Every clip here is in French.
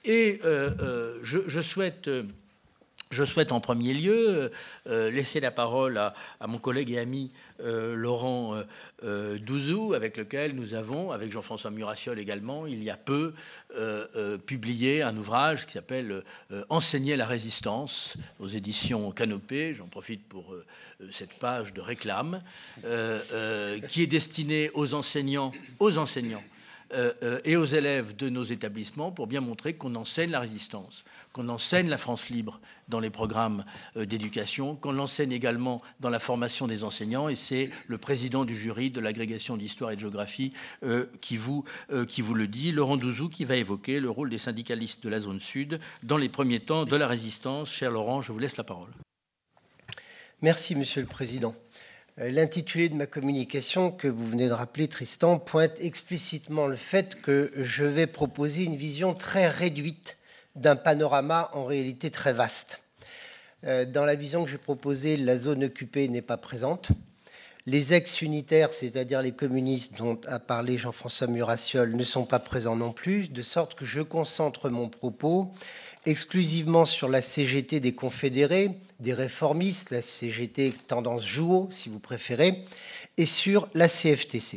Et je souhaite en premier lieu laisser la parole à mon collègue et ami Laurent Douzou, avec lequel nous avons, avec Jean-François Murassiol également, il y a peu publié un ouvrage qui s'appelle Enseigner la résistance aux éditions Canopée. J'en profite pour cette page de réclame, qui est destinée aux enseignants et aux élèves de nos établissements pour bien montrer qu'on enseigne la résistance, qu'on enseigne la France libre dans les programmes d'éducation, qu'on l'enseigne également dans la formation des enseignants. Et c'est le président du jury de l'agrégation d'histoire et de géographie qui vous le dit, Laurent Douzou, qui va évoquer le rôle des syndicalistes de la zone sud dans les premiers temps de la résistance. Cher Laurent, je vous laisse la parole. Merci, Monsieur le Président. L'intitulé de ma communication, que vous venez de rappeler, Tristan, pointe explicitement le fait que je vais proposer une vision très réduite d'un panorama en réalité très vaste. Dans la vision que j'ai proposée, la zone occupée n'est pas présente. Les ex-unitaires, c'est-à-dire les communistes dont a parlé Jean-François Murassiol, ne sont pas présents non plus, de sorte que je concentre mon propos exclusivement sur la CGT des confédérés, des réformistes, la CGT tendance Jouot, si vous préférez, et sur la CFTC.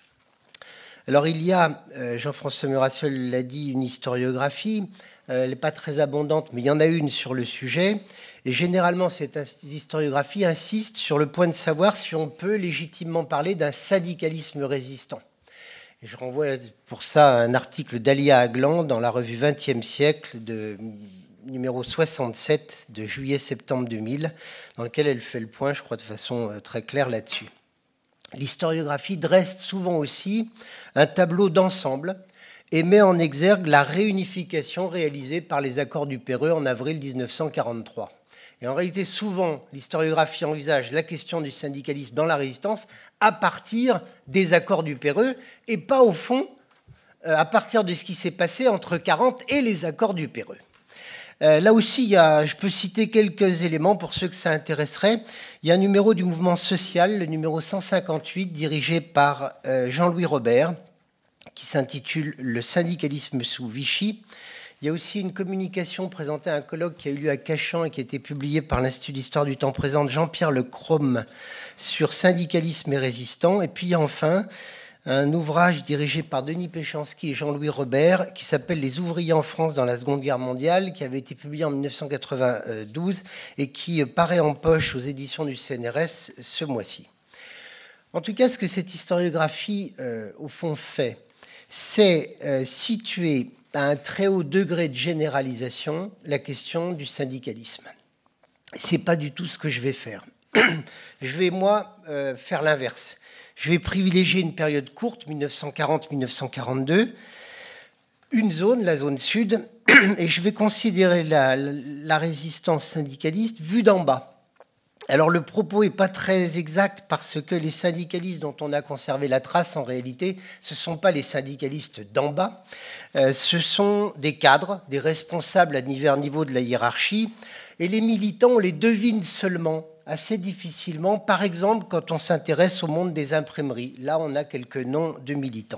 Alors il y a, Jean-François Murassiol l'a dit, une historiographie. Elle n'est pas très abondante, mais il y en a une sur le sujet. Et généralement, cette historiographie insiste sur le point de savoir si on peut légitimement parler d'un syndicalisme résistant. Et je renvoie pour ça à un article d'Alia Aglan dans la revue 20e siècle, de numéro 67 de juillet-septembre 2000, dans lequel elle fait le point, je crois, de façon très claire là-dessus. L'historiographie dresse souvent aussi un tableau d'ensemble et met en exergue la réunification réalisée par les accords du Péreux en avril 1943. Et en réalité, souvent, l'historiographie envisage la question du syndicalisme dans la résistance à partir des accords du Péreux et pas, au fond, à partir de ce qui s'est passé entre 1940 et les accords du Péreux. Là aussi, je peux citer quelques éléments pour ceux que ça intéresserait. Il y a un numéro du mouvement social, le numéro 158, dirigé par Jean-Louis Robert, qui s'intitule « Le syndicalisme sous Vichy ». Il y a aussi une communication présentée à un colloque qui a eu lieu à Cachan et qui a été publié par l'Institut d'histoire du temps présent de Jean-Pierre Lecrome sur syndicalisme et résistant. Et puis enfin, un ouvrage dirigé par Denis Péchanski et Jean-Louis Robert qui s'appelle « Les ouvriers en France dans la Seconde Guerre mondiale », qui avait été publié en 1992 et qui paraît en poche aux éditions du CNRS ce mois-ci. En tout cas, ce que cette historiographie, au fond, fait, c'est situer à un très haut degré de généralisation la question du syndicalisme. Ce n'est pas du tout ce que je vais faire. Je vais, moi, faire l'inverse. Je vais privilégier une période courte, 1940-1942, une zone, la zone sud, et je vais considérer la résistance syndicaliste vue d'en bas. Alors le propos n'est pas très exact parce que les syndicalistes dont on a conservé la trace, en réalité, ce ne sont pas les syndicalistes d'en bas, ce sont des cadres, des responsables à divers niveaux de la hiérarchie, et les militants, on les devine seulement, assez difficilement, par exemple quand on s'intéresse au monde des imprimeries. Là, on a quelques noms de militants.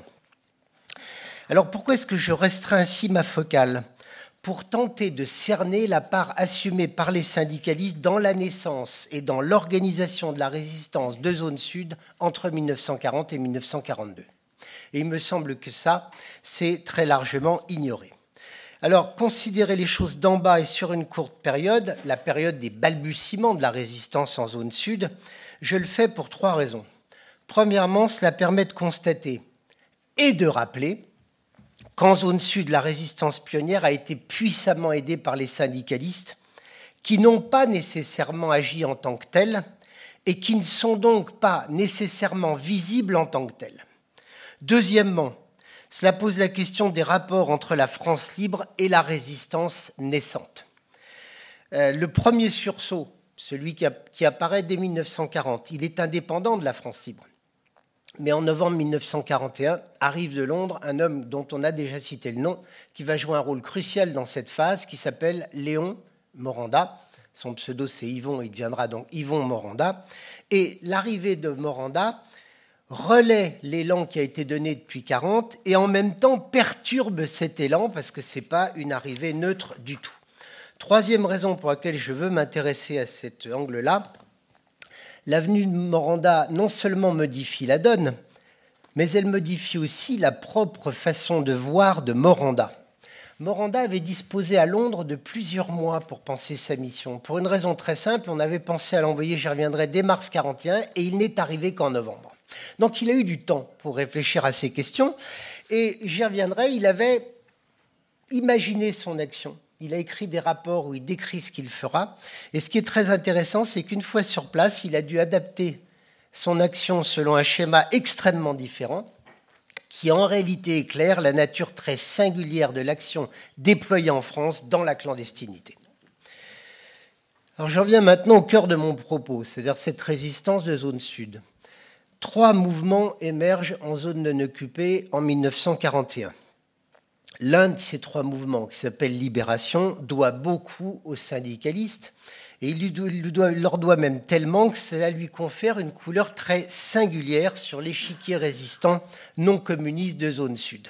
Alors pourquoi est-ce que je restreins ainsi ma focale ? Pour tenter de cerner la part assumée par les syndicalistes dans la naissance et dans l'organisation de la résistance de zone sud entre 1940 et 1942. Et il me semble que ça, c'est très largement ignoré. Alors, considérer les choses d'en bas et sur une courte période, la période des balbutiements de la résistance en zone sud, je le fais pour trois raisons. Premièrement, cela permet de constater et de rappeler qu'en zone sud, la résistance pionnière a été puissamment aidée par les syndicalistes qui n'ont pas nécessairement agi en tant que tels et qui ne sont donc pas nécessairement visibles en tant que tels. Deuxièmement, cela pose la question des rapports entre la France libre et la résistance naissante. Le premier sursaut, celui qui apparaît dès 1940, il est indépendant de la France libre. Mais en novembre 1941, arrive de Londres un homme dont on a déjà cité le nom, qui va jouer un rôle crucial dans cette phase, qui s'appelle Léon Moranda. Son pseudo, c'est Yvon, il deviendra donc Yvon Moranda. Et l'arrivée de Moranda, relaie l'élan qui a été donné depuis 1940 et en même temps perturbe cet élan parce que ce n'est pas une arrivée neutre du tout. Troisième raison pour laquelle je veux m'intéresser à cet angle-là, l'avenue de Moranda non seulement modifie la donne, mais elle modifie aussi la propre façon de voir de Moranda. Moranda avait disposé à Londres de plusieurs mois pour penser sa mission. Pour une raison très simple, on avait pensé à l'envoyer, j'y reviendrai, dès mars 1941, et il n'est arrivé qu'en novembre. Donc il a eu du temps pour réfléchir à ces questions, et j'y reviendrai, il avait imaginé son action. Il a écrit des rapports où il décrit ce qu'il fera, et ce qui est très intéressant, c'est qu'une fois sur place, il a dû adapter son action selon un schéma extrêmement différent, qui en réalité éclaire la nature très singulière de l'action déployée en France dans la clandestinité. Alors j'en viens maintenant au cœur de mon propos, c'est-à-dire cette résistance de zone sud. 3 mouvements émergent en zone non occupée en 1941. L'un de ces 3 mouvements, qui s'appelle Libération, doit beaucoup aux syndicalistes, et il leur doit même tellement que cela lui confère une couleur très singulière sur l'échiquier résistant non communiste de zone sud.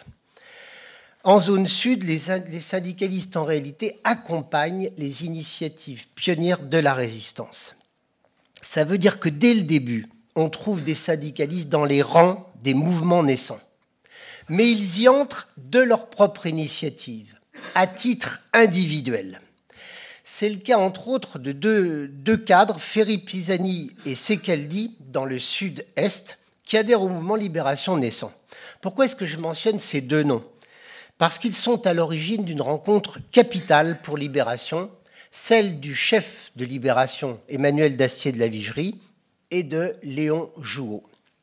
En zone sud, les syndicalistes en réalité accompagnent les initiatives pionnières de la résistance. Ça veut dire que dès le début, on trouve des syndicalistes dans les rangs des mouvements naissants. Mais ils y entrent de leur propre initiative, à titre individuel. C'est le cas, entre autres, de deux cadres, Ferry Pisani et Secaldi, dans le sud-est, qui adhèrent au mouvement Libération naissant. Pourquoi est-ce que je mentionne ces 2 noms? Parce qu'ils sont à l'origine d'une rencontre capitale pour Libération, celle du chef de Libération, Emmanuel Dastier de la Vigerie, et de Léon Jouot.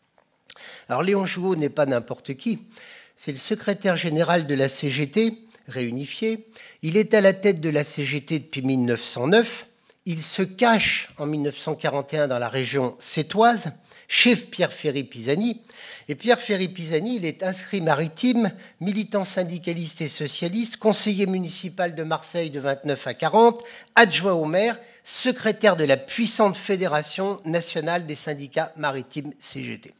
Alors Léon Jouot n'est pas n'importe qui, c'est le secrétaire général de la CGT, réunifié. Il est à la tête de la CGT depuis 1909. Il se cache en 1941 dans la région sétoise, chez Pierre Ferry Pisani. Et Pierre Ferry Pisani, il est inscrit maritime, militant syndicaliste et socialiste, conseiller municipal de Marseille de 29 à 40, adjoint au maire, secrétaire de la puissante Fédération nationale des syndicats maritimes CGT.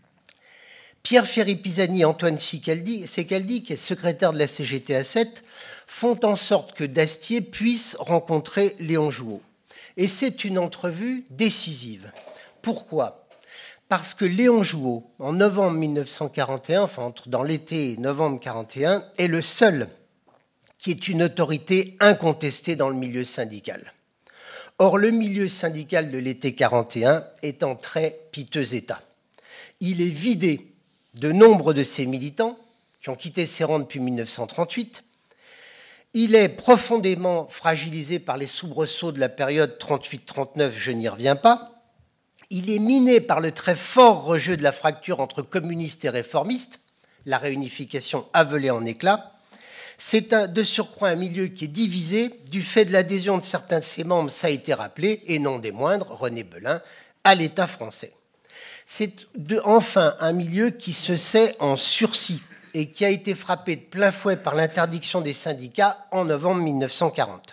Pierre Ferry Pisani et Antoine Secaldi, qui est secrétaire de la CGT à 7, font en sorte que Dastier puisse rencontrer Léon Jouot. Et c'est une entrevue décisive. Pourquoi ? Parce que Léon Jouot, en novembre 1941, enfin dans l'été et novembre 1941, est le seul qui est une autorité incontestée dans le milieu syndical. Or, le milieu syndical de l'été 1941 est en très piteux état. Il est vidé de nombre de ses militants qui ont quitté ses rangs depuis 1938. Il est profondément fragilisé par les soubresauts de la période 38-39, je n'y reviens pas. Il est miné par le très fort rejet de la fracture entre communistes et réformistes, la réunification a volé en éclats. C'est de surcroît un milieu qui est divisé du fait de l'adhésion de certains de ses membres, ça a été rappelé, et non des moindres, René Belin, à l'État français. C'est enfin un milieu qui se sait en sursis et qui a été frappé de plein fouet par l'interdiction des syndicats en novembre 1940.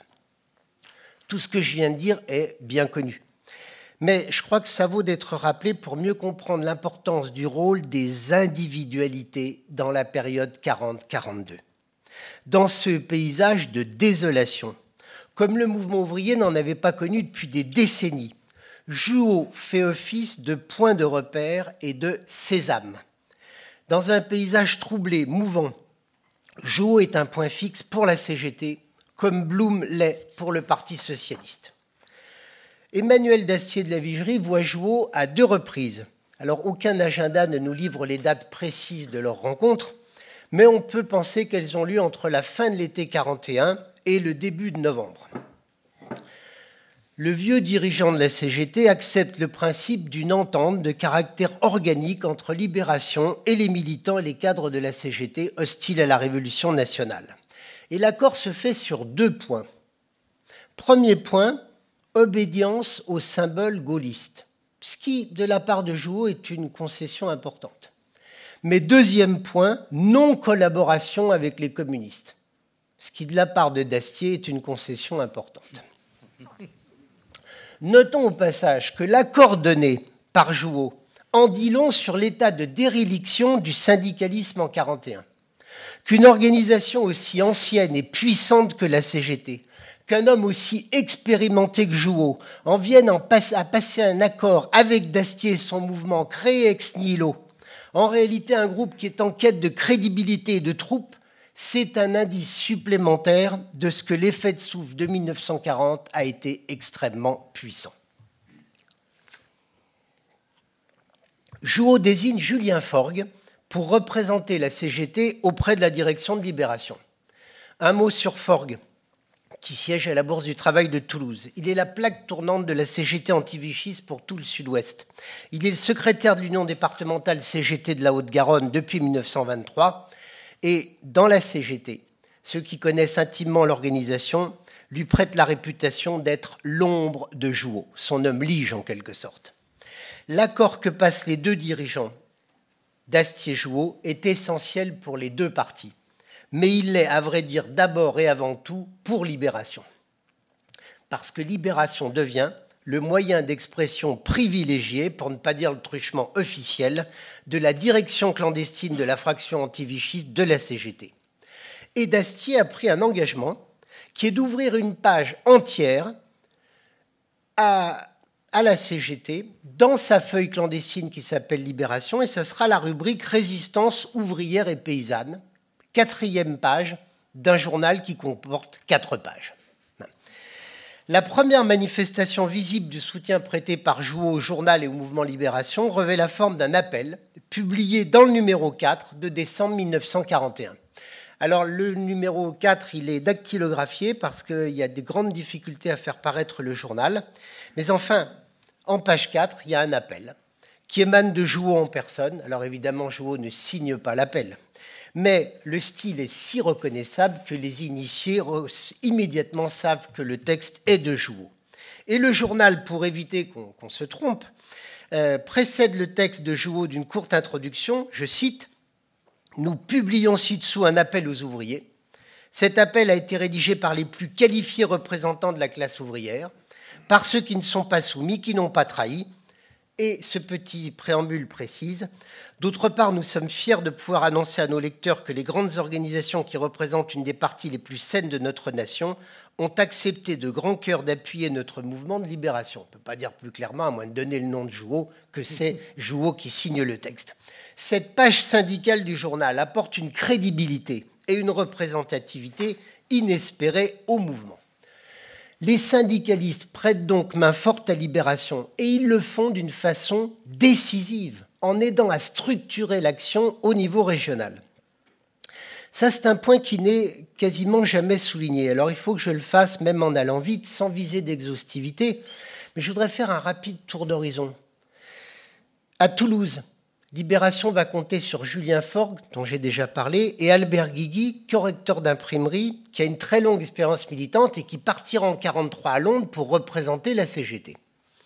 Tout ce que je viens de dire est bien connu. Mais je crois que ça vaut d'être rappelé pour mieux comprendre l'importance du rôle des individualités dans la période 40-42. Dans ce paysage de désolation, comme le mouvement ouvrier n'en avait pas connu depuis des décennies, Jouot fait office de point de repère et de sésame. Dans un paysage troublé, mouvant, Jouot est un point fixe pour la CGT, comme Blum l'est pour le Parti socialiste. Emmanuel Dastier de la Vigerie voit Jouot à 2 reprises. Alors, aucun agenda ne nous livre les dates précises de leur rencontre, mais on peut penser qu'elles ont lieu entre la fin de l'été 1941 et le début de novembre. Le vieux dirigeant de la CGT accepte le principe d'une entente de caractère organique entre Libération et les militants et les cadres de la CGT hostiles à la Révolution nationale. Et l'accord se fait sur 2 points. Premier point, obédience au symbole gaulliste, ce qui, de la part de Jouot, est une concession importante. Mais deuxième point, non-collaboration avec les communistes, ce qui, de la part de Dastier, est une concession importante. Notons au passage que l'accord donné par Jouot en dit long sur l'état de déréliction du syndicalisme en 1941. Qu'une organisation aussi ancienne et puissante que la CGT, qu'un homme aussi expérimenté que Jouhaud en vienne à passer un accord avec Dastier et son mouvement créé ex nihilo, en réalité un groupe qui est en quête de crédibilité et de troupes, c'est un indice supplémentaire de ce que l'effet de souffle de 1940 a été extrêmement puissant. Jouhaud désigne Julien Forgues pour représenter la CGT auprès de la direction de Libération. Un mot sur Forgues, qui siège à la Bourse du Travail de Toulouse. Il est la plaque tournante de la CGT anti-vichyste pour tout le Sud-Ouest. Il est le secrétaire de l'Union départementale CGT de la Haute-Garonne depuis 1923. Et dans la CGT, ceux qui connaissent intimement l'organisation lui prêtent la réputation d'être l'ombre de Jouhaud, son homme lige en quelque sorte. L'accord que passent les deux dirigeants, Dastier et Jouhaud, est essentiel pour les deux partis. Mais il l'est, à vrai dire, d'abord et avant tout pour Libération. Parce que Libération devient le moyen d'expression privilégié, pour ne pas dire le truchement officiel, de la direction clandestine de la fraction anti-vichyste de la CGT. Et Dastier a pris un engagement qui est d'ouvrir une page entière à la CGT dans sa feuille clandestine qui s'appelle Libération, et ça sera la rubrique Résistance ouvrière et paysanne, 4e page d'un journal qui comporte 4 pages. La première manifestation visible du soutien prêté par Jouhaud au journal et au mouvement Libération revêt la forme d'un appel publié dans le numéro 4 de décembre 1941. Alors le numéro 4, il est dactylographié parce qu'il y a des grandes difficultés à faire paraître le journal. Mais enfin, en page 4, il y a un appel qui émane de Jouhaud en personne. Alors évidemment, Jouhaud ne signe pas l'appel. Mais le style est si reconnaissable que les initiés immédiatement savent que le texte est de Jouhaud. Et le journal, pour éviter qu'on se trompe, précède le texte de Jouhaud d'une courte introduction. Je cite « Nous publions ci-dessous un appel aux ouvriers. Cet appel a été rédigé par les plus qualifiés représentants de la classe ouvrière, par ceux qui ne sont pas soumis, qui n'ont pas trahi. » Et ce petit préambule précise. D'autre part, nous sommes fiers de pouvoir annoncer à nos lecteurs que les grandes organisations qui représentent une des parties les plus saines de notre nation ont accepté de grand cœur d'appuyer notre mouvement de libération. On ne peut pas dire plus clairement, à moins de donner le nom de Jouhaud, que c'est Jouhaud qui signe le texte. Cette page syndicale du journal apporte une crédibilité et une représentativité inespérées au mouvement. Les syndicalistes prêtent donc main forte à Libération et ils le font d'une façon décisive, en aidant à structurer l'action au niveau régional. Ça, c'est un point qui n'est quasiment jamais souligné. Alors, il faut que je le fasse, même en allant vite, sans viser d'exhaustivité, mais je voudrais faire un rapide tour d'horizon. À Toulouse, Libération va compter sur Julien Forgues, dont j'ai déjà parlé, et Albert Guigui, correcteur d'imprimerie, qui a une très longue expérience militante et qui partira en 1943 à Londres pour représenter la CGT.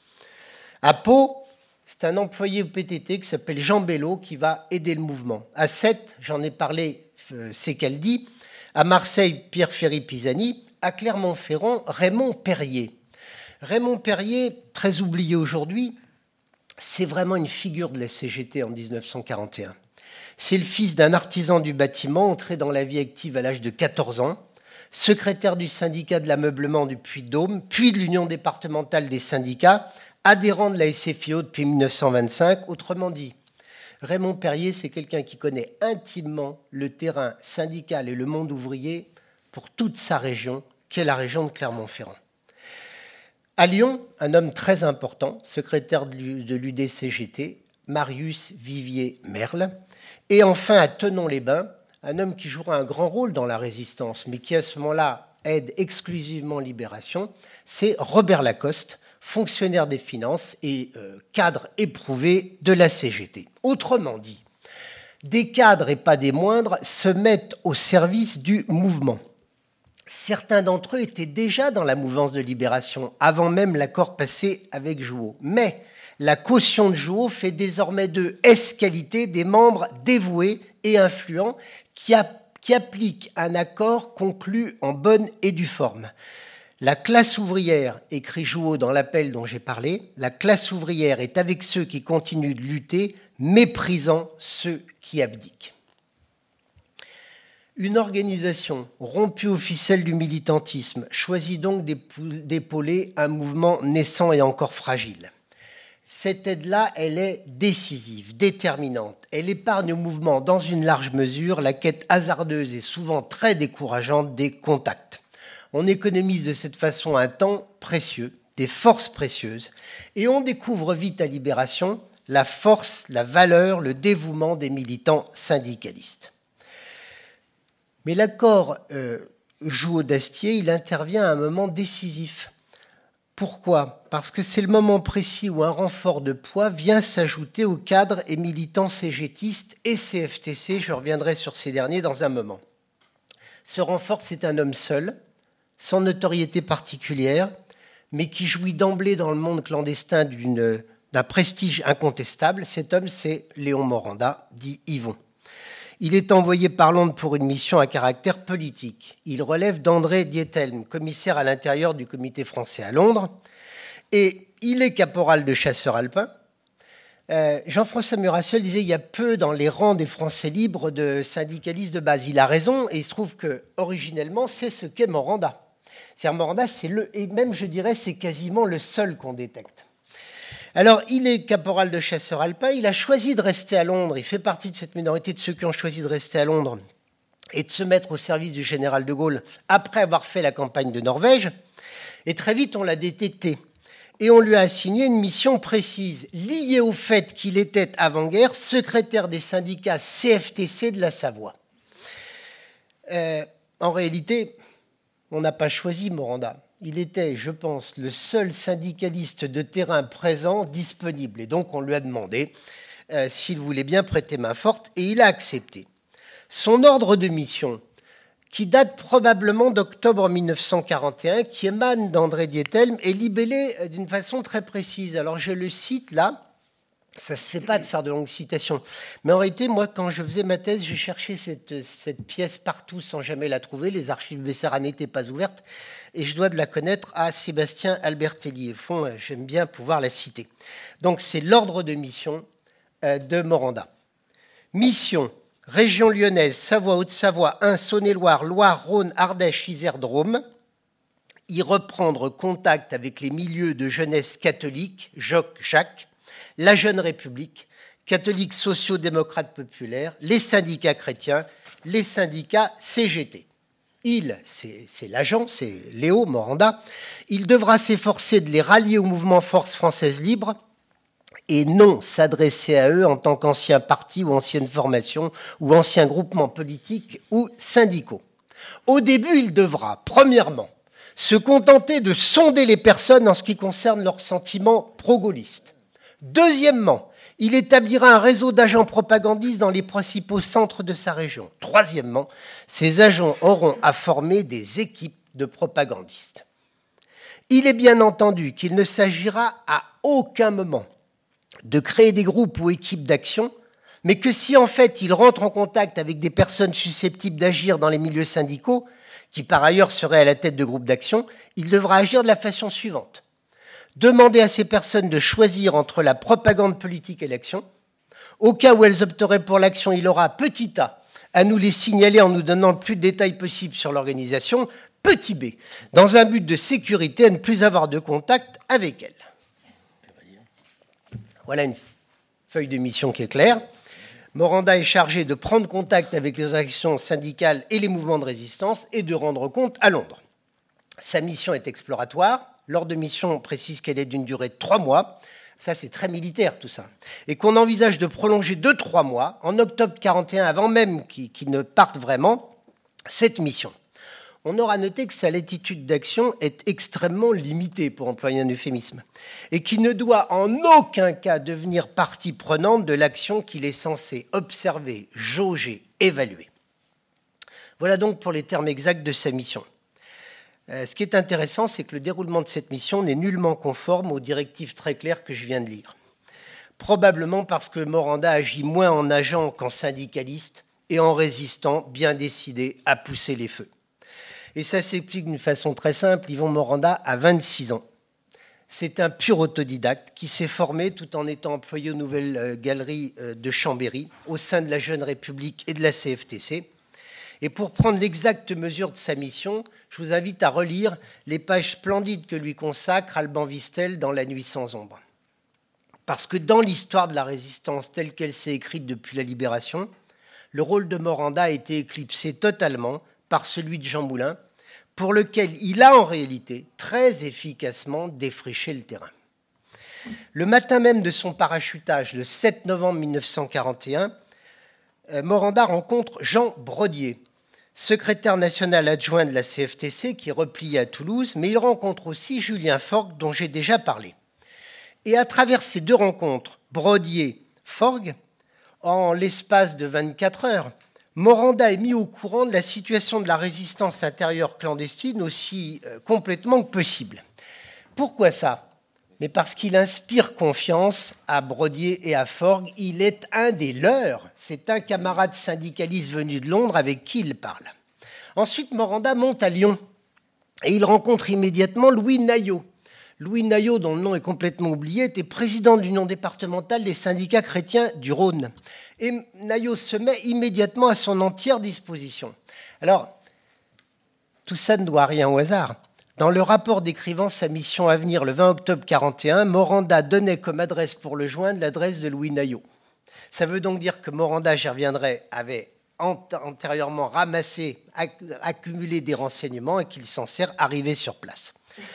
À Pau, c'est un employé au PTT qui s'appelle Jean Bello qui va aider le mouvement. À Sète, j'en ai parlé, c'est qu'elle dit. À Marseille, Pierre-Ferry Pisani. À Clermont-Ferrand, Raymond Perrier. Raymond Perrier, très oublié aujourd'hui, c'est vraiment une figure de la CGT en 1941. C'est le fils d'un artisan du bâtiment entré dans la vie active à l'âge de 14 ans, secrétaire du syndicat de l'ameublement du Puy-de-Dôme, puis de l'Union départementale des syndicats, adhérent de la SFIO depuis 1925. Autrement dit, Raymond Perrier, c'est quelqu'un qui connaît intimement le terrain syndical et le monde ouvrier pour toute sa région, qui est la région de Clermont-Ferrand. À Lyon, un homme très important, secrétaire de l'UDCGT, Marius Vivier-Merle. Et enfin, à Thonon-les-Bains, un homme qui jouera un grand rôle dans la résistance, mais qui à ce moment-là aide exclusivement Libération, c'est Robert Lacoste, fonctionnaire des finances et cadre éprouvé de la CGT. Autrement dit, des cadres et pas des moindres se mettent au service du mouvement. Certains d'entre eux étaient déjà dans la mouvance de Libération, avant même l'accord passé avec Jouhaud. Mais la caution de Jouhaud fait désormais d'eux ès-qualité des membres dévoués et influents qui appliquent un accord conclu en bonne et due forme. La classe ouvrière, écrit Jouot dans l'appel dont j'ai parlé, la classe ouvrière est avec ceux qui continuent de lutter, méprisant ceux qui abdiquent. Une organisation rompue aux ficelles du militantisme choisit donc d'épauler un mouvement naissant et encore fragile. Cette aide-là, elle est décisive, déterminante. Elle épargne au mouvement, dans une large mesure, la quête hasardeuse et souvent très décourageante des contacts. On économise de cette façon un temps précieux, des forces précieuses, et on découvre vite à Libération la force, la valeur, le dévouement des militants syndicalistes. Mais l'accord Jouot-Dastier, il intervient à un moment décisif. Pourquoi ? Parce que c'est le moment précis où un renfort de poids vient s'ajouter aux cadres et militants cégétistes et CFTC. Je reviendrai sur ces derniers dans un moment. Ce renfort, c'est un homme seul, sans notoriété particulière, mais qui jouit d'emblée dans le monde clandestin d'un prestige incontestable. Cet homme, c'est Léon Moranda, dit Yvon. Il est envoyé par Londres pour une mission à caractère politique. Il relève d'André Diethelm, commissaire à l'intérieur du Comité français à Londres, et il est caporal de chasseurs alpins. Jean-François Murassel disait qu'il y a peu dans les rangs des Français libres de syndicalistes de base. Il a raison, et il se trouve que originellement, c'est ce qu'est Moranda. C'est-à-dire Moranda, et même je dirais, c'est quasiment le seul qu'on détecte. Alors, il est caporal de chasseurs alpins, il a choisi de rester à Londres, il fait partie de cette minorité de ceux qui ont choisi de rester à Londres et de se mettre au service du général de Gaulle après avoir fait la campagne de Norvège. Et très vite, on l'a détecté. Et on lui a assigné une mission précise, liée au fait qu'il était, avant-guerre, secrétaire des syndicats CFTC de la Savoie. En réalité, on n'a pas choisi Moranda. Il était, je pense, le seul syndicaliste de terrain présent disponible. Et donc, on lui a demandé s'il voulait bien prêter main forte, et il a accepté. Son ordre de mission, qui date probablement d'octobre 1941, qui émane d'André Diethelm, est libellé d'une façon très précise. Alors, je le cite là. Ça ne se fait pas de faire de longues citations. Mais en réalité, moi, quand je faisais ma thèse, j'ai cherché cette pièce partout sans jamais la trouver. Les archives Bessara n'étaient pas ouvertes. Et je dois de la connaître à Sébastien Albertelli. Au fond, j'aime bien pouvoir la citer. Donc, c'est l'ordre de mission de Moranda. Mission, région lyonnaise, Savoie, Haute-Savoie, Ain, Saône-et-Loire, Loire, Rhône, Ardèche, Isère, Drôme. Y reprendre contact avec les milieux de jeunesse catholique, Jacques, la Jeune République, catholiques sociaux-démocrates populaires, les syndicats chrétiens, les syndicats CGT. Il, c'est l'agent, c'est Léo Moranda, il devra s'efforcer de les rallier au mouvement Force française libre et non s'adresser à eux en tant qu'ancien parti ou ancienne formation ou ancien groupement politique ou syndicaux. Au début, il devra, premièrement, se contenter de sonder les personnes en ce qui concerne leurs sentiments pro-gaullistes. Deuxièmement, il établira un réseau d'agents propagandistes dans les principaux centres de sa région. Troisièmement, ces agents auront à former des équipes de propagandistes. Il est bien entendu qu'il ne s'agira à aucun moment de créer des groupes ou équipes d'action, mais que si en fait il rentre en contact avec des personnes susceptibles d'agir dans les milieux syndicaux, qui par ailleurs seraient à la tête de groupes d'action, il devra agir de la façon suivante. Demander à ces personnes de choisir entre la propagande politique et l'action. Au cas où elles opteraient pour l'action, il aura, petit a, à nous les signaler en nous donnant le plus de détails possible sur l'organisation, petit b, dans un but de sécurité, à ne plus avoir de contact avec elles. Voilà une feuille de mission qui est claire. Moranda est chargé de prendre contact avec les actions syndicales et les mouvements de résistance et de rendre compte à Londres. Sa mission est exploratoire. L'ordre de mission précise qu'elle est d'une durée de 3 mois. Ça, c'est très militaire, tout ça. Et qu'on envisage de prolonger de 3 mois, en octobre 1941, avant même qu'il ne parte vraiment, cette mission. On aura noté que sa latitude d'action est extrêmement limitée, pour employer un euphémisme, et qu'il ne doit en aucun cas devenir partie prenante de l'action qu'il est censé observer, jauger, évaluer. Voilà donc pour les termes exacts de sa mission. Ce qui est intéressant, c'est que le déroulement de cette mission n'est nullement conforme aux directives très claires que je viens de lire. Probablement parce que Moranda agit moins en agent qu'en syndicaliste et en résistant bien décidé à pousser les feux. Et ça s'explique d'une façon très simple. Yvon Moranda a 26 ans. C'est un pur autodidacte qui s'est formé tout en étant employé aux Nouvelles Galeries de Chambéry, au sein de la Jeune République et de la CFTC. Et pour prendre l'exacte mesure de sa mission, je vous invite à relire les pages splendides que lui consacre Alban Vistel dans La Nuit sans ombre. Parce que dans l'histoire de la résistance telle qu'elle s'est écrite depuis la Libération, le rôle de Moranda a été éclipsé totalement par celui de Jean Moulin, pour lequel il a en réalité très efficacement défriché le terrain. Le matin même de son parachutage, le 7 novembre 1941, Moranda rencontre Jean Brodier, secrétaire national adjoint de la CFTC qui est replié à Toulouse, mais il rencontre aussi Julien Forgues, dont j'ai déjà parlé. Et à travers ces deux rencontres, Brodier-Forgues, en l'espace de 24 heures, Moranda est mis au courant de la situation de la résistance intérieure clandestine aussi complètement que possible. Pourquoi ça ? Mais parce qu'il inspire confiance à Brodier et à Forgues. Il est un des leurs. C'est un camarade syndicaliste venu de Londres avec qui il parle. Ensuite, Moranda monte à Lyon et il rencontre immédiatement Louis Naillot. Louis Naillot, dont le nom est complètement oublié, était président de l'Union départementale des syndicats chrétiens du Rhône. Et Naillot se met immédiatement à son entière disposition. Alors, tout ça ne doit rien au hasard. Dans le rapport décrivant sa mission à venir le 20 octobre 1941, Moranda donnait comme adresse pour le joindre l'adresse de Louis Naillot. Ça veut donc dire que Moranda, j'y reviendrai, avait antérieurement ramassé, accumulé des renseignements et qu'il s'en sert arrivé sur place.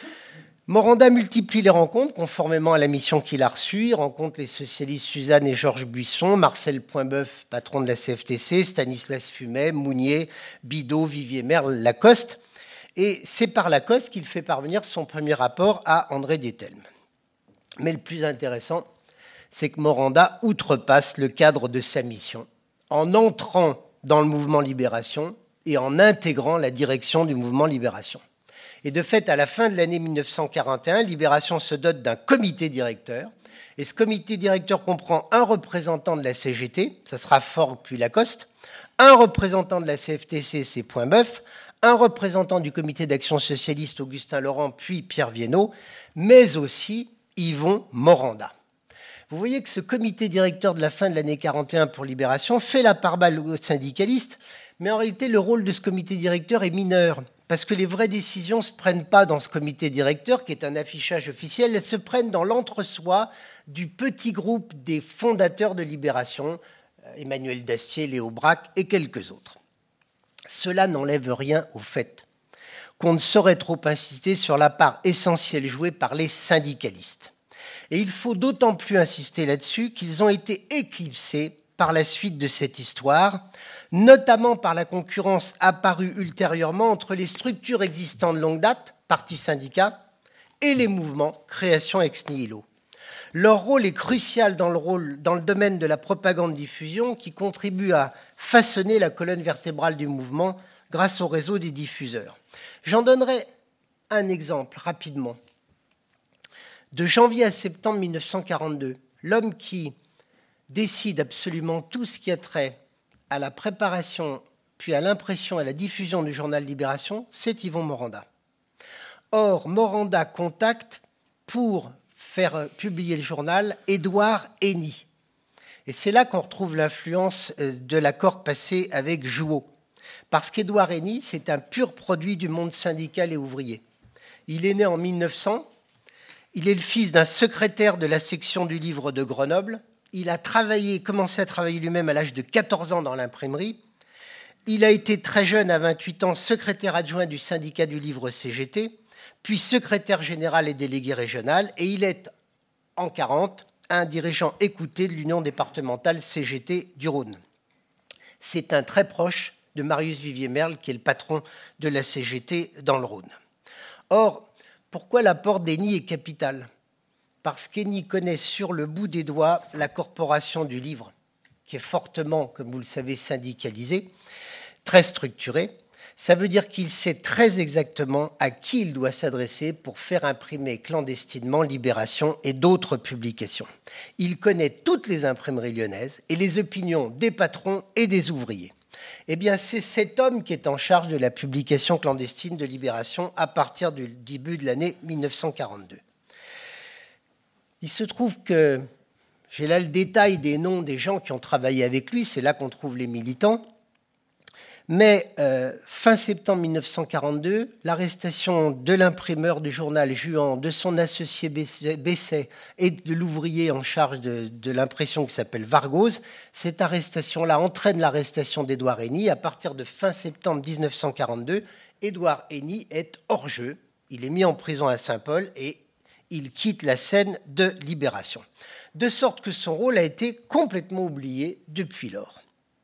Moranda multiplie les rencontres, conformément à la mission qu'il a reçue. Il rencontre les socialistes Suzanne et Georges Buisson, Marcel Poinbeuf, patron de la CFTC, Stanislas Fumet, Mounier, Bidault, Vivier Merle, Lacoste. Et c'est par Lacoste qu'il fait parvenir son premier rapport à André Dételme. Mais le plus intéressant, c'est que Moranda outrepasse le cadre de sa mission en entrant dans le mouvement Libération et en intégrant la direction du mouvement Libération. Et de fait, à la fin de l'année 1941, Libération se dote d'un comité directeur. Et ce comité directeur comprend un représentant de la CGT, ça sera Forgues puis Lacoste, un représentant de la CFTC, c'est Poinbeuf, un représentant du comité d'action socialiste, Augustin Laurent, puis Pierre Viennot, mais aussi Yvon Moranda. Vous voyez que ce comité directeur de la fin de l'année 41 pour Libération fait la part belle aux syndicalistes, mais en réalité, le rôle de ce comité directeur est mineur, parce que les vraies décisions ne se prennent pas dans ce comité directeur, qui est un affichage officiel, elles se prennent dans l'entre-soi du petit groupe des fondateurs de Libération, Emmanuel Dastier, Léo Braque et quelques autres. Cela n'enlève rien au fait qu'on ne saurait trop insister sur la part essentielle jouée par les syndicalistes. Et il faut d'autant plus insister là-dessus qu'ils ont été éclipsés par la suite de cette histoire, notamment par la concurrence apparue ultérieurement entre les structures existantes de longue date, partis syndicats, et les mouvements création ex nihilo. Leur rôle est crucial dans le domaine de la propagande-diffusion qui contribue à façonner la colonne vertébrale du mouvement grâce au réseau des diffuseurs. J'en donnerai un exemple rapidement. De janvier à septembre 1942, l'homme qui décide absolument tout ce qui a trait à la préparation, puis à l'impression et à la diffusion du journal Libération, c'est Yvon Moranda. Or, Moranda contacte pour faire publier le journal Édouard Henny. Et c'est là qu'on retrouve l'influence de l'accord passé avec Jouot. Parce qu'Édouard Henny, c'est un pur produit du monde syndical et ouvrier. Il est né en 1900. Il est le fils d'un secrétaire de la section du livre de Grenoble. Il a commencé à travailler lui-même à l'âge de 14 ans dans l'imprimerie. Il a été très jeune, à 28 ans, secrétaire adjoint du syndicat du livre CGT, puis secrétaire général et délégué régional, et il est, en 1940, un dirigeant écouté de l'Union départementale CGT du Rhône. C'est un très proche de Marius Vivier-Merle, qui est le patron de la CGT dans le Rhône. Or, pourquoi l'apport d'Henny est capital ? Parce qu'Henny connaît sur le bout des doigts la corporation du livre, qui est fortement, comme vous le savez, syndicalisée, très structurée. Ça veut dire qu'il sait très exactement à qui il doit s'adresser pour faire imprimer clandestinement Libération et d'autres publications. Il connaît toutes les imprimeries lyonnaises et les opinions des patrons et des ouvriers. Eh bien, c'est cet homme qui est en charge de la publication clandestine de Libération à partir du début de l'année 1942. Il se trouve que j'ai là le détail des noms des gens qui ont travaillé avec lui, c'est là qu'on trouve les militants. Mais fin septembre 1942, l'arrestation de l'imprimeur du journal Juan, de son associé Besset et de l'ouvrier en charge de l'impression qui s'appelle Vargose, cette arrestation-là entraîne l'arrestation d'Édouard Hény. À partir de fin septembre 1942, Édouard Hény est hors jeu. Il est mis en prison à Saint-Paul et il quitte la scène de Libération. De sorte que son rôle a été complètement oublié depuis lors.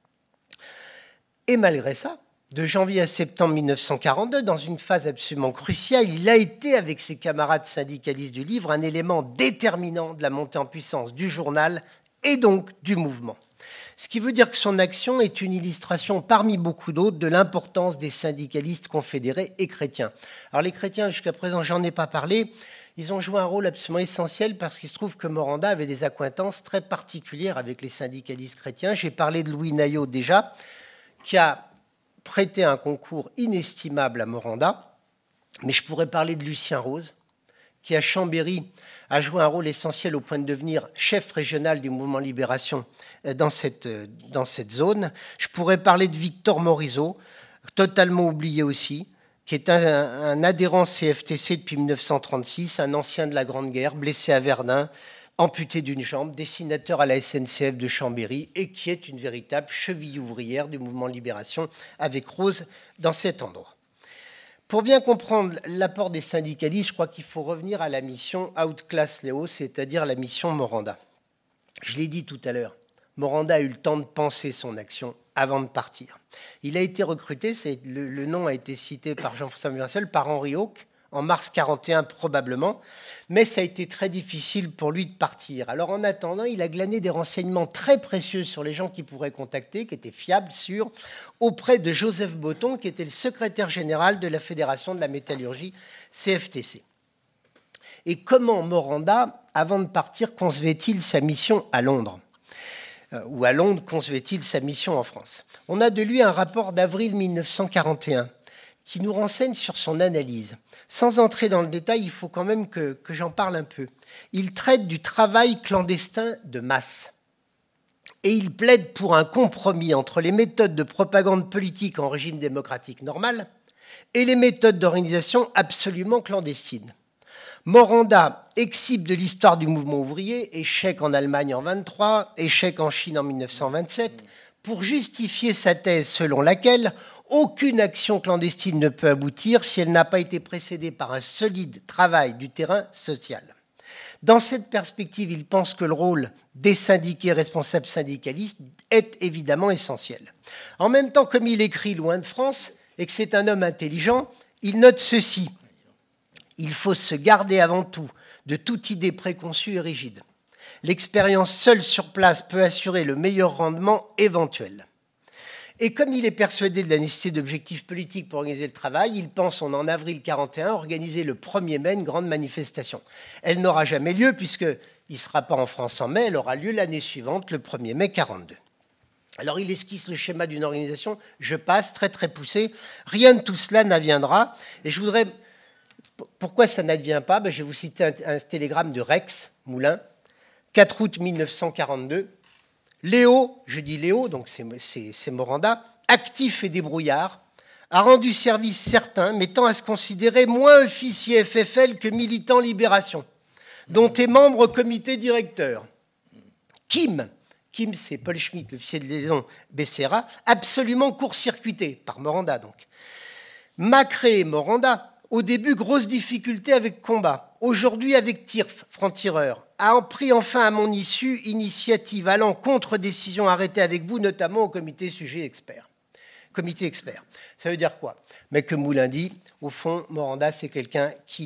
Et malgré ça, de janvier à septembre 1942, dans une phase absolument cruciale, il a été, avec ses camarades syndicalistes du Livre, un élément déterminant de la montée en puissance du journal et donc du mouvement. Ce qui veut dire que son action est une illustration, parmi beaucoup d'autres, de l'importance des syndicalistes confédérés et chrétiens. Alors les chrétiens, jusqu'à présent, j'en ai pas parlé, ils ont joué un rôle absolument essentiel parce qu'il se trouve que Moranda avait des accointances très particulières avec les syndicalistes chrétiens. J'ai parlé de Louis Naillot déjà, qui a prêté un concours inestimable à Moranda, mais je pourrais parler de Lucien Rose, qui à Chambéry a joué un rôle essentiel au point de devenir chef régional du mouvement Libération dans cette zone. Je pourrais parler de Victor Morisot, totalement oublié aussi, qui est un adhérent CFTC depuis 1936, un ancien de la Grande Guerre, blessé à Verdun, amputé d'une jambe, dessinateur à la SNCF de Chambéry et qui est une véritable cheville ouvrière du mouvement Libération avec Rose dans cet endroit. Pour bien comprendre l'apport des syndicalistes, je crois qu'il faut revenir à la mission Outclass Léo, c'est-à-dire la mission Moranda. Je l'ai dit tout à l'heure, Moranda a eu le temps de penser son action avant de partir. Il a été recruté, le nom a été cité par Jean-François Murassel, par Henri Hauck, en mars 1941 probablement, mais ça a été très difficile pour lui de partir. Alors en attendant, il a glané des renseignements très précieux sur les gens qu'il pourrait contacter, qui étaient fiables, sûrs, auprès de Joseph Botton, qui était le secrétaire général de la Fédération de la métallurgie CFTC. Et comment Moranda, avant de partir, concevait-il sa mission à Londres ? Ou à Londres, concevait-il sa mission en France ? On a de lui un rapport d'avril 1941 qui nous renseigne sur son analyse. Sans entrer dans le détail, il faut quand même que j'en parle un peu. Il traite du travail clandestin de masse. Et il plaide pour un compromis entre les méthodes de propagande politique en régime démocratique normal et les méthodes d'organisation absolument clandestines. Moranda exhibe de l'histoire du mouvement ouvrier, échec en Allemagne en 1923, échec en Chine en 1927, pour justifier sa thèse selon laquelle aucune action clandestine ne peut aboutir si elle n'a pas été précédée par un solide travail du terrain social. Dans cette perspective, il pense que le rôle des syndiqués responsables syndicalistes est évidemment essentiel. En même temps, comme il écrit loin de France et que c'est un homme intelligent, il note ceci. Il faut se garder avant tout de toute idée préconçue et rigide. L'expérience seule sur place peut assurer le meilleur rendement éventuel. Et comme il est persuadé de la nécessité d'objectifs politiques pour organiser le travail, il pense, en avril 1941, organiser le 1er mai une grande manifestation. Elle n'aura jamais lieu puisqu'il ne sera pas en France en mai, elle aura lieu l'année suivante, le 1er mai 1942. Alors il esquisse le schéma d'une organisation, je passe, très très poussé. Rien de tout cela n'adviendra. Et je voudrais... Pourquoi ça n'advient pas ? Je vais vous citer un télégramme de Rex Moulin, 4 août 1942. Léo, je dis Léo, donc c'est Moranda, actif et débrouillard, a rendu service certain, mettant à se considérer moins officier FFL que militant Libération, dont est membre au comité directeur. Kim, c'est Paul Schmitt, l'officier de liaison Becerra, absolument court-circuité, par Moranda donc. Macré et Moranda, au début, grosse difficulté avec combat. Aujourd'hui, avec Tirf, franc-tireur, a pris enfin à mon issue initiative allant contre décision arrêtée avec vous, notamment au comité sujet expert. Comité expert. Ça veut dire quoi ? Mais que Moulin dit, au fond, Moranda, c'est quelqu'un qui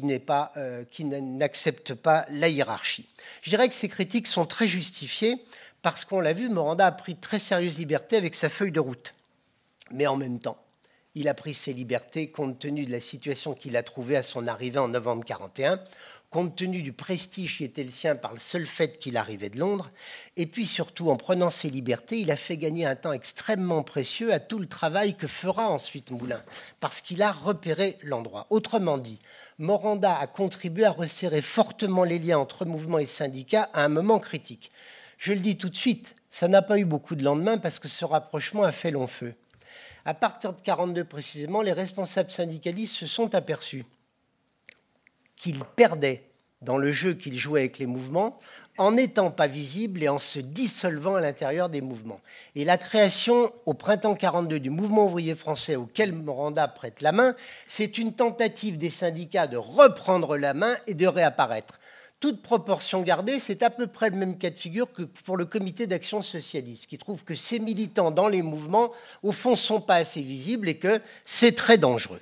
n'accepte pas la hiérarchie. Je dirais que ces critiques sont très justifiées parce qu'on l'a vu, Moranda a pris de très sérieuses libertés avec sa feuille de route. Mais en même temps, il a pris ses libertés compte tenu de la situation qu'il a trouvée à son arrivée en novembre 1941, compte tenu du prestige qui était le sien par le seul fait qu'il arrivait de Londres, et puis surtout, en prenant ses libertés, il a fait gagner un temps extrêmement précieux à tout le travail que fera ensuite Moulin, parce qu'il a repéré l'endroit. Autrement dit, Moranda a contribué à resserrer fortement les liens entre mouvements et syndicats à un moment critique. Je le dis tout de suite, ça n'a pas eu beaucoup de lendemain parce que ce rapprochement a fait long feu. À partir de 1942 précisément, les responsables syndicalistes se sont aperçus qu'ils perdaient dans le jeu qu'ils jouaient avec les mouvements en n'étant pas visibles et en se dissolvant à l'intérieur des mouvements. Et la création, au printemps 1942, du mouvement ouvrier français auquel Moranda prête la main, c'est une tentative des syndicats de reprendre la main et de réapparaître. Toute proportion gardée, c'est à peu près le même cas de figure que pour le comité d'action socialiste, qui trouve que ces militants dans les mouvements, au fond, ne sont pas assez visibles et que c'est très dangereux.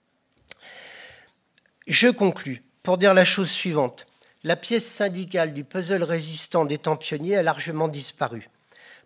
Je conclus pour dire la chose suivante. La pièce syndicale du puzzle résistant des temps pionniers a largement disparu. Pourquoi ?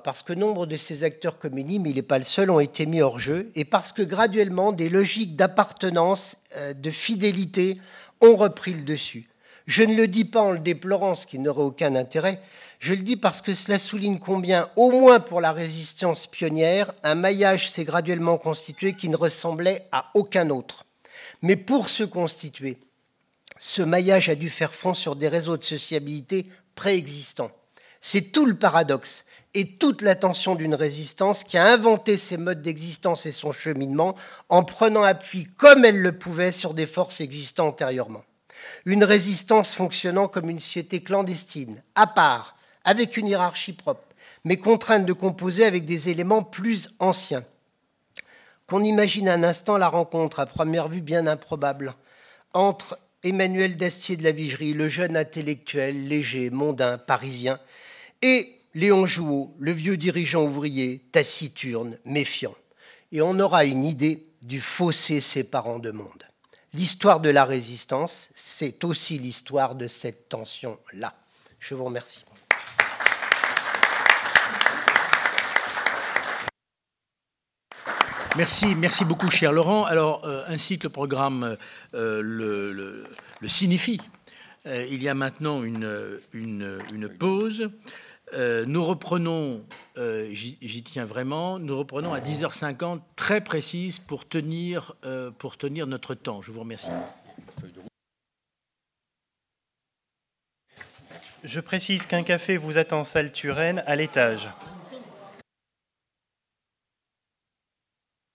Parce que nombre de ces acteurs communis, mais il n'est pas le seul, ont été mis hors jeu, et parce que graduellement, des logiques d'appartenance, de fidélité, ont repris le dessus. Je ne le dis pas en le déplorant, ce qui n'aurait aucun intérêt, je le dis parce que cela souligne combien, au moins pour la résistance pionnière, un maillage s'est graduellement constitué qui ne ressemblait à aucun autre. Mais pour se constituer, ce maillage a dû faire fond sur des réseaux de sociabilité préexistants. C'est tout le paradoxe et toute la tension d'une résistance qui a inventé ses modes d'existence et son cheminement en prenant appui comme elle le pouvait sur des forces existant antérieurement. Une résistance fonctionnant comme une société clandestine, à part, avec une hiérarchie propre, mais contrainte de composer avec des éléments plus anciens. Qu'on imagine un instant la rencontre, à première vue bien improbable, entre Emmanuel Dastier de la Vigerie, le jeune intellectuel, léger, mondain, parisien, et Léon Jouot, le vieux dirigeant ouvrier, taciturne, méfiant. Et on aura une idée du fossé séparant deux mondes. L'histoire de la résistance, c'est aussi l'histoire de cette tension-là. Je vous remercie. Merci beaucoup, cher Laurent. Alors, ainsi que le programme le signifie, il y a maintenant une pause. Nous reprenons, j'y tiens vraiment, nous reprenons à 10h50, très précise, pour tenir notre temps. Je vous remercie. Je précise qu'un café vous attend salle Turenne à l'étage.